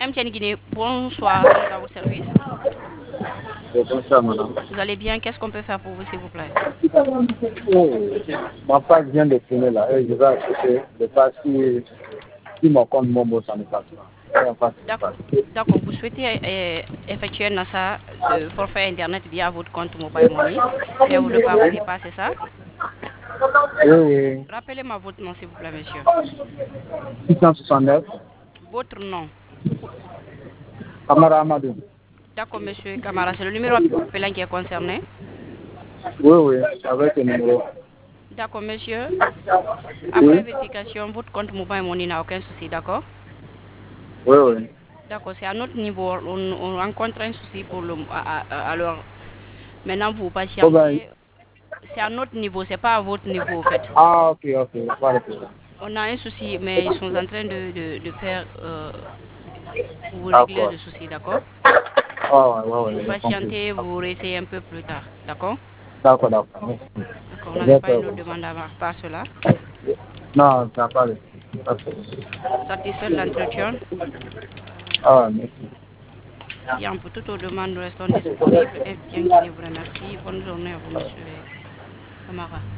MTN Guinée, bonsoir, quel est à votre service? Bonsoir, madame. Vous allez bien? Qu'est-ce qu'on peut faire pour vous, s'il vous plaît? Oh, ma page vient de finir là et je vais acheter le pass si mon compte Momo, ça ne passe pas. Il n'y a pas de D'accord. passe. D'accord, vous souhaitez effectuer un achat de forfait Internet via votre compte Mobile Money, mais vous ne le parvenez pas, c'est ça? Oui, oui. Rappelez-moi votre nom, s'il vous plaît, monsieur. 669, Votre nom. Kamara Amadou. D'accord, monsieur Camara, c'est le numéro appelant qui est concerné. Oui, oui, avec le numéro. D'accord, monsieur. Oui, Après vérification, votre compte Mobile Money n'a aucun souci, d'accord? oui, oui. D'accord, c'est à notre niveau. On rencontre un souci pour le. Alors, maintenant, vous Oh, ben, patientez. C'est à notre niveau, c'est pas à votre niveau, en fait. ah, ok, ok, pas de problème. On a un souci, mais ils sont en train de faire pour vous régler D'accord. le souci, d'accord? Ah, ouais, ouais, Vous ouais, j'ai compris. patientez, vous réessayez un peu plus tard, d'accord? D'accord, d'accord. Merci. D'accord, on n'avait J'ai pas fait une autre vous. demande à part cela. Non, ça n'a pas de pas de problème. Satisfait de l'entretien. Ah, merci. Si en pour toute autre demande, nous restons disponibles. Et bien Guinée vous remercie. Bonne journée à vous, monsieur Camara.